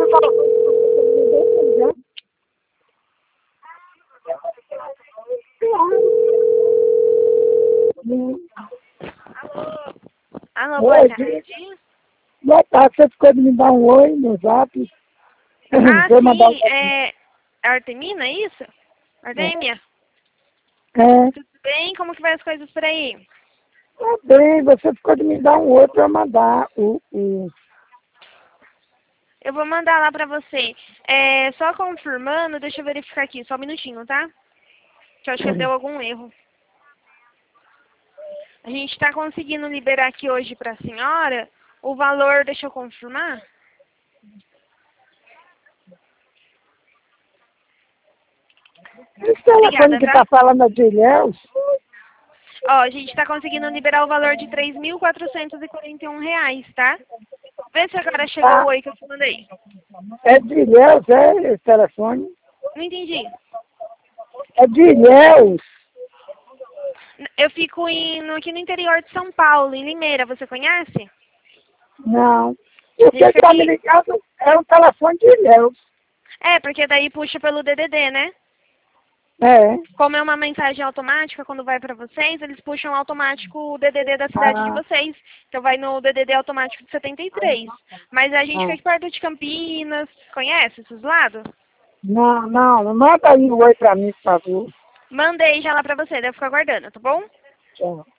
Alô, boa tarde. Boa tarde, você ficou de me dar um oi no zap? Ah, sim, é Artemina, é isso? Artemia? É. Tudo bem? Como que vai as coisas por aí? Tá bem, você ficou de me dar um oi para mandar o... Eu vou mandar lá pra você. Só confirmando, deixa eu verificar aqui, só um minutinho, tá? Que eu acho que deu algum erro. A gente tá conseguindo liberar aqui hoje pra senhora o valor, deixa eu confirmar. Esse telefone que tá falando é de Ilhéus? Ó, a gente tá conseguindo liberar o valor de R$3.441, tá? Vê se agora chegou o oi que eu te mandei. É de Ilhéus, é esse telefone? Não entendi. É de Ilhéus. Eu fico aqui no interior de São Paulo, em Limeira. Você conhece? Não. O que tá me ligando é um telefone de Ilhéus. Porque daí puxa pelo DDD, né? É. Como é uma mensagem automática, quando vai pra vocês, eles puxam automático o DDD da cidade de vocês. Então vai no DDD automático de 73. Mas a gente fica aqui perto de Campinas. Conhece esses lados? Não, manda aí um oi pra mim, por favor. Mandei já lá pra você, deve ficar aguardando, tá bom? Tchau.